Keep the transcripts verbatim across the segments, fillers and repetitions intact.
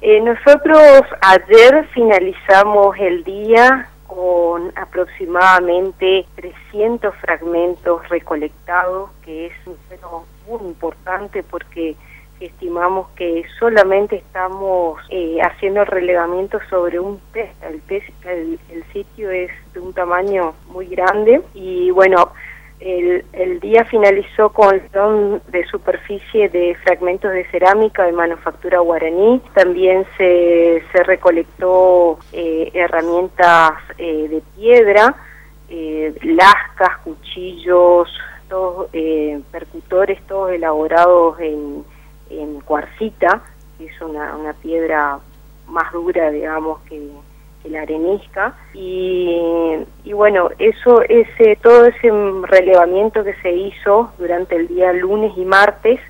Eh, nosotros ayer finalizamos el día con aproximadamente trescientos fragmentos recolectados, que es un número muy importante porque estimamos que solamente estamos eh, haciendo el relevamiento sobre un pez. El, pez el, el sitio es de un tamaño muy grande y bueno, el, el día finalizó con don de superficie de fragmentos de cerámica de manufactura guaraní. También se, se recolectó eh, herramientas eh, de piedra, eh, lascas, cuchillos, todos eh, percutores, todos elaborados en en cuarcita, que es una, una piedra más dura, digamos, que, que la arenisca, y, y bueno, eso, ese, todo ese relevamiento que se hizo durante el día lunes y martes,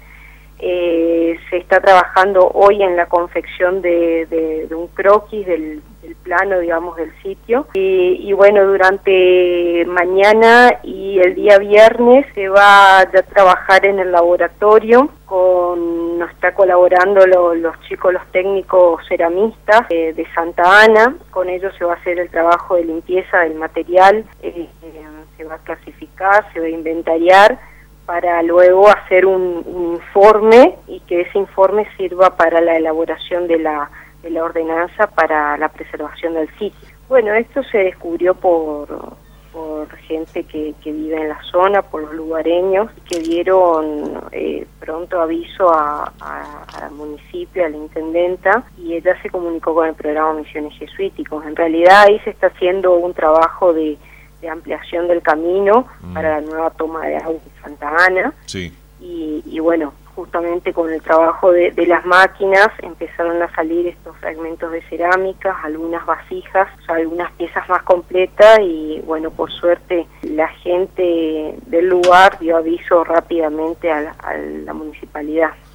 eh, se está trabajando hoy en la confección de, de, de un croquis del, del plano, digamos, del sitio, y, y bueno, durante mañana y el día viernes se va a trabajar en el laboratorio. Con, nos está colaborando lo, los chicos, los técnicos ceramistas eh, de Santa Ana. Con ellos se va a hacer el trabajo de limpieza del material, eh, eh, se va a clasificar, se va a inventariar para luego hacer un, un informe y que ese informe sirva para la elaboración de la, de la ordenanza para la preservación del sitio. Bueno, esto se descubrió por... por gente que, que vive en la zona, por los lugareños, que dieron eh, pronto aviso a, a, al municipio, a la intendenta, y ella se comunicó con el programa Misiones Jesuíticos. En realidad ahí se está haciendo un trabajo de, de ampliación del camino mm. para la nueva toma de agua de Santa Ana, sí. y, y bueno, justamente con el trabajo de, de las máquinas empezaron a salir estos fragmentos de cerámica, algunas vasijas, o sea, algunas piezas más completas, y bueno, por suerte la gente del lugar dio aviso rápidamente a la, a la municipalidad.